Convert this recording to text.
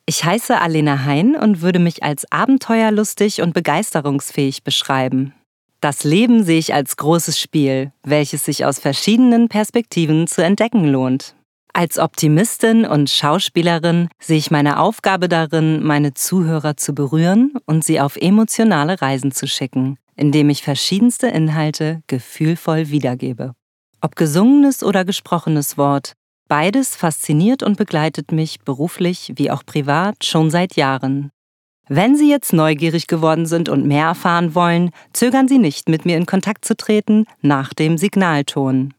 Ich heiße Alena Hein und würde mich als abenteuerlustig und begeisterungsfähig beschreiben. Das Leben sehe ich als großes Spiel, welches sich aus verschiedenen Perspektiven zu entdecken lohnt. Als Optimistin und Schauspielerin sehe ich meine Aufgabe darin, meine Zuhörer zu berühren und sie auf emotionale Reisen zu schicken, indem ich verschiedenste Inhalte gefühlvoll wiedergebe. Ob gesungenes oder gesprochenes Wort, beides fasziniert und begleitet mich beruflich wie auch privat schon seit Jahren. Wenn Sie jetzt neugierig geworden sind und mehr erfahren wollen, zögern Sie nicht, mit mir in Kontakt zu treten nach dem Signalton.